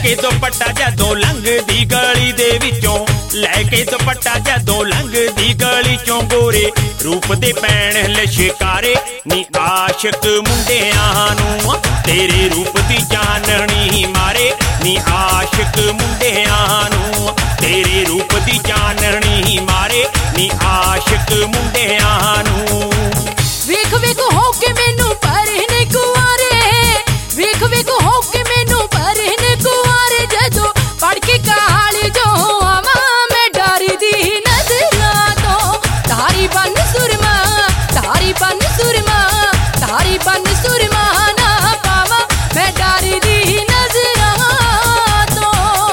के दुपट्टा जदों लंघदी गली दे विचों, लैके दुपट्टा जदों लंघदी गली चों, गोरे रूप दे पैण लिशकारे नी आशिक मुंडियां नूं, तेरे रूप दी चानणी मारे नी आशिक मुंडियां नूं, तेरे रूप दी चानणी मारे नी आशिक मुंडियां नूं। वेख वेख हो के मैनू परे ने कुआरे, वेख वेख हो के मैनू परे ने कुआरे, जदों पढ़ के कहानी जो आवा मैं डरी दी नजरां तो, तारी बन सुरमा, तारी बन सुरमा, तारी बन सुरमा ना पावा मैं डरी दी नजरां तो।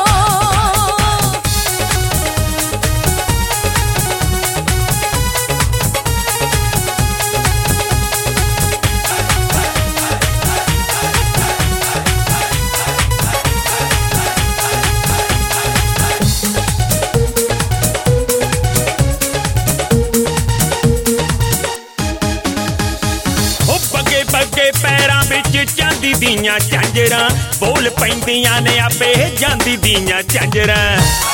बगे पैरां विच चांदी दियां झांजरां, बोल पैंदियां ने आपे जांदी दियां झांजरां।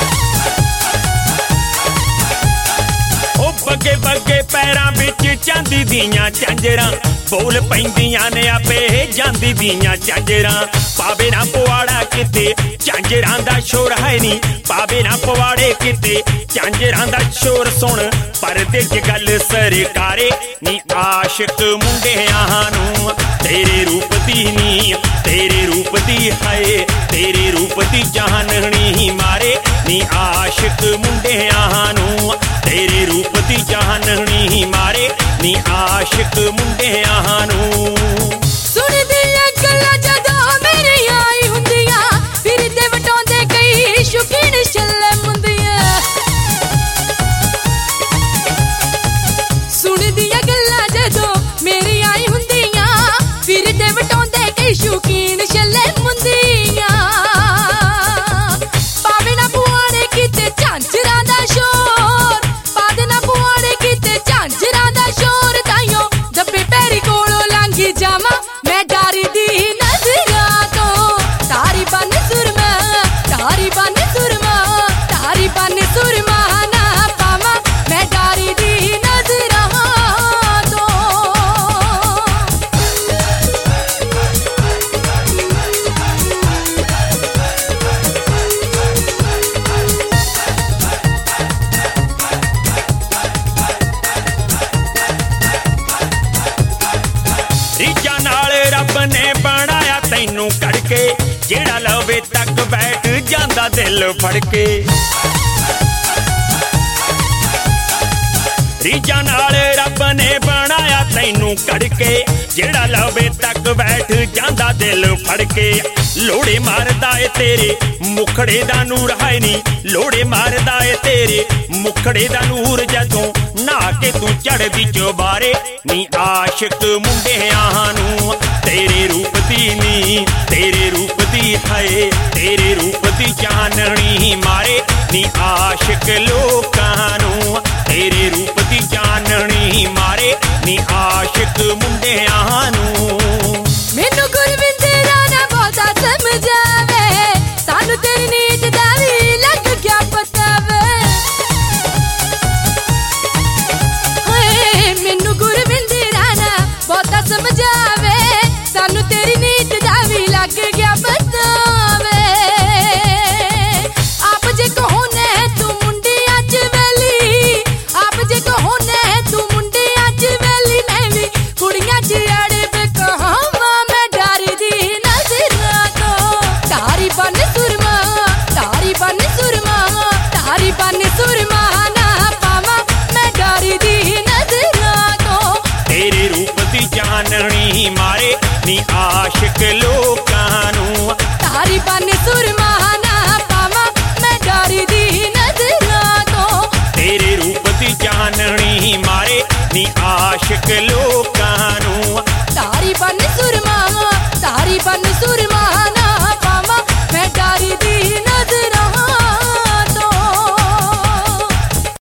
बगे बगे पैरां विच चांदी दियां झांजरां, बोल पैंदियां ने आपे जांदी दियां झांजरां। पावे ना पवाड़ा किते झांजरां दा शोर है नी, पावे ना पवाड़े किते झांजरां दा शोर, सुन परदे च गल सरकारे नी आशिक मुंडियां नूं, तेरे रूप दी नी, तेरे रूप दी है, तेरे रूप दी चानणी मारे नी आशिक मुंडियां नूं, तेरे रूप दी चानणी मारे नी आशिक मुंडियां नूं। सुन दियां गल्लां जदों मेरे आई हुंदियां, फिरदे वटाउंदे कई शौकीन छल्ले मुंदियां। सुन दियां गल्लां जदों मेरी आई हुंदियां, फिरदे वटाउंदे कई शौकीन छल्ले मुंदियां। पावे ना पुआड़े किते झांजरां दा शोर, पावे ना पुआड़े किते झांजरां दा शोर, ताइयों दब्बे पैरी कोलों लंघी जावां मैं डरी दी नजरां तो, तारी बन सुरमा, तारी बन सुरमा, तारी बन सुरमा ना पावां मैं डरी दी नजरां तो। रीझां नाल रब ने बनाया तैनू कड़के, जेड़ा लवे तक बैठ जांदा दिल फड़ के। रीझां नाल रब ने बनाया तैनू कड़के, जेड़ा लवे तक बैठ जांदा दिल फड़ के। लोड़े मारदा ए तेरे मुखड़े दा नूर है नी, लोड़े मारदा ए तेरे मुखड़े दा नूर, जदों नहा के तू चढ़दी चबारे नी आशिक मुंडियां नूं, तेरे रूप दी नी, तेरे रूप दी है, तेरे रूप दी चानणी मारे नी आशिक लोकां नूं, तेरे रूप दी चानणी मारे नी आशिक मुंडियां नूं। मैनू गुरविंदरा ना बहुता समझावे, सानू तेरी नीत दा वी लग क्या पता वे। हाय मैनू गुरविंदरा ना बहुता समझावे, सानू तेरी नीत दा वी लग गया पता वे। आप जे कहो ने तू मुंडियां च वेली, आप जे कहो ने तू मुंडियां च वेली, मैं वी कुड़ियां च अड़े बेकहावां मैं डरी दी नजरां तो, तारी बन सुरमा, तारी बन सुरमा, तारी बन सुरमा ना पावां मैं डरी दी नजरां तो, तेरे रूप दी चानणी मारे नी आशिक लोकां नूं, तारी बन सुरमा ना पावां मैं डरी दी नजरां तो, तेरे रूप दी चानणी मारे नी आशिक लोकां